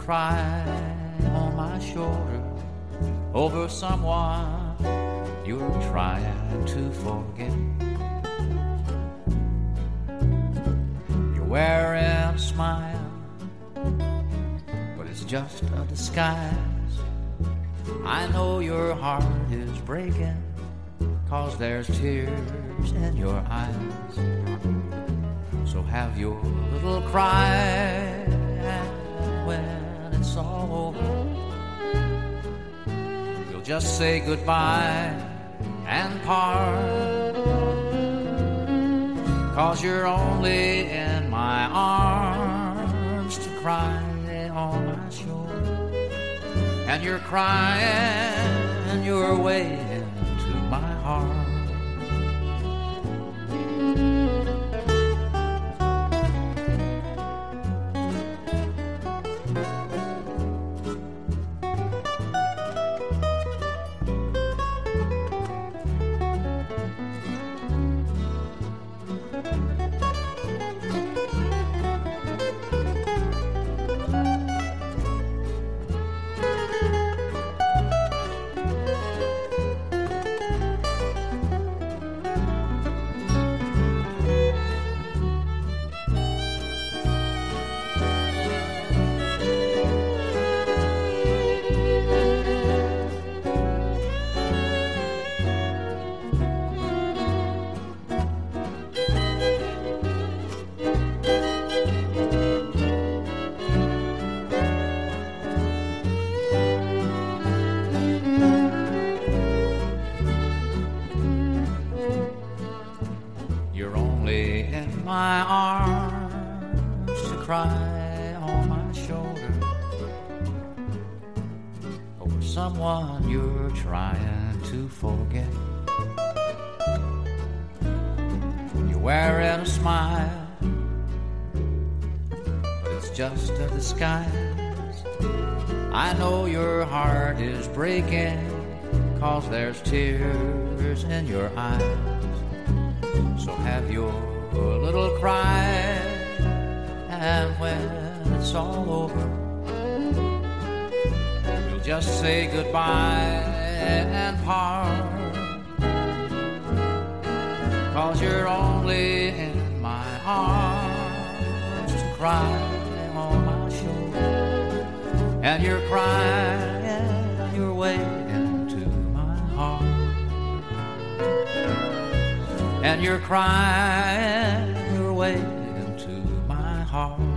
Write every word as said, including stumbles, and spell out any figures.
cry on my shoulder over someone you're trying to forget. You're wearing a smile, but it's just a disguise. I know your heart is breaking, 'cause there's tears in your eyes. So have your little cry, and when it's all over, you'll just say goodbye and part. 'Cause you're only in my arms to cry on my shoulder, and you're crying your way into my heart. You're only in my arms to cry on my shoulder over someone you're trying to forget. You're wearing a smile, but it's just a disguise. I know your heart is breaking, 'cause there's tears in your eyes. So have your little cry, and when it's all over, you'll just say goodbye and part. 'Cause you're only in my arms to cry on my shoulder, and you're crying your way into my heart. And you're crying your way into my heart.